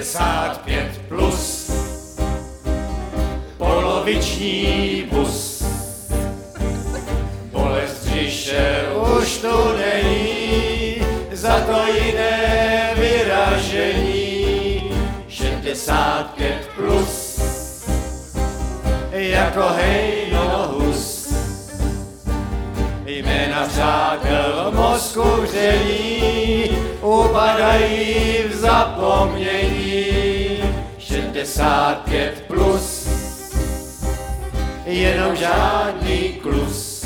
65 plus, poloviční bus. Bolest břiše už tu není, za to jiné vyražení. 65 plus, jako hejnohus. Jména přátel v mozku vřelí, upadají v zapomnění. 65 plus, jenom žádný klus.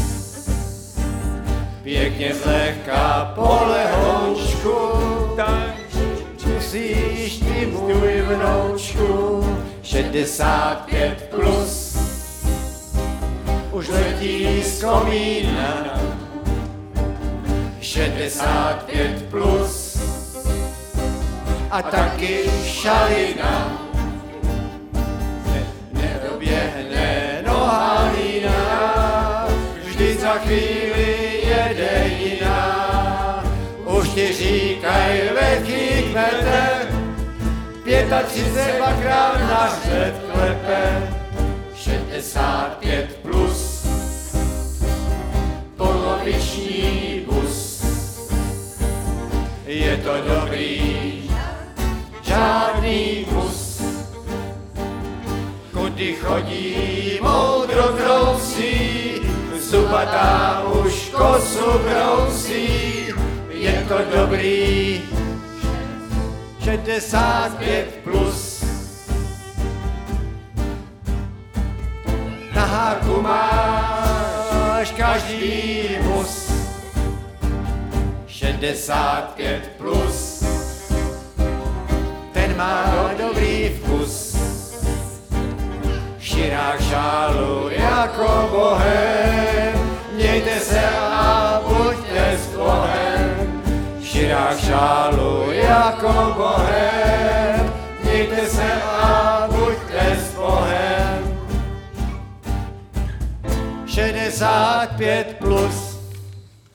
Pěkně zlehka po lehoučku, tak musíš ty můj vnoučku. 65 plus, už letí z komína. 65 plus, a taky šalina. Nedoběhne nohalína, vždy za chvíli jede jiná. Už ti říkaj lehký kmete, 35 dvakrát na hřeb klepe. 65 plus, poloviční bus. Je to dobrý, žádný mus. Kudy chodí moudro krousí, zubatá už kosu krousí. Je to dobrý, 65 plus. Na háku máš každý mus. 65 plus, ten má dobrý vkus. Širák šálu jako bohem, mějte se a buďte s Bohem. Širák šálu jako bohem, mějte se a buďte s Bohem. 65 plus.